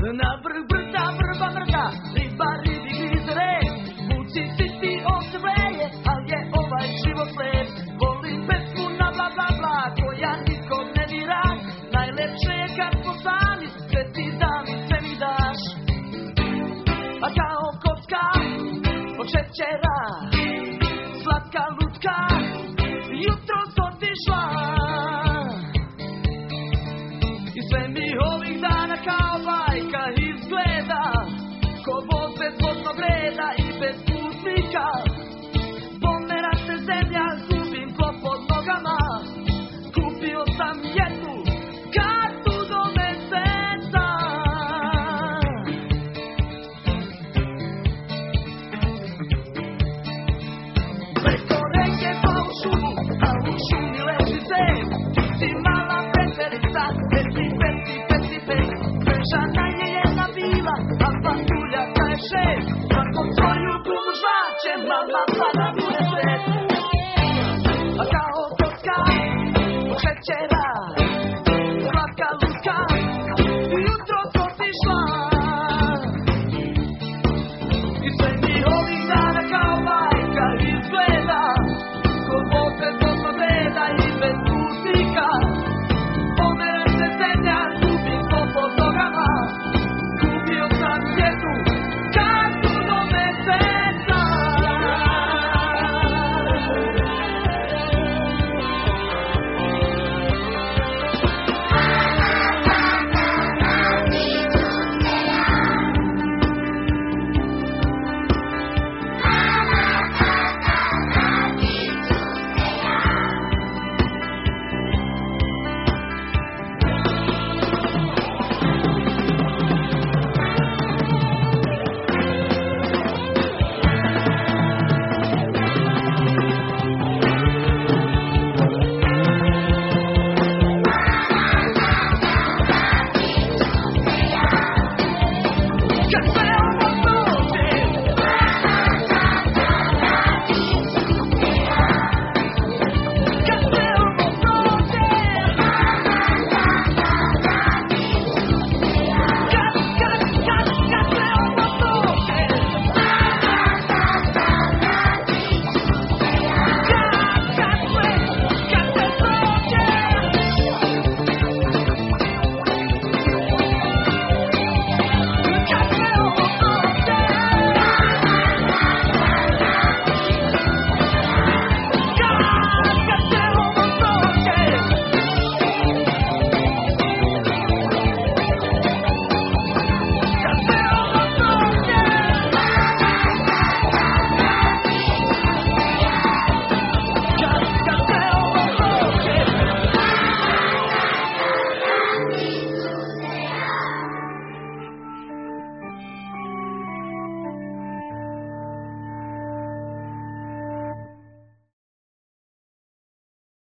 Na vrh brda vrba mrda, riba ribi grizere, muci ti ovce vreje, al je ovaj život lep. Volim pesmu na bla bla bla, koja nikom ne dira, najlepše je kad smo sami, sve ti dam i sve mi daš. A kao kocka od šećera, slatka lutka, jutros otišla. I sve mi ovih dana kao bajka izgleda, ko voz bez voznog reda i bez putnika.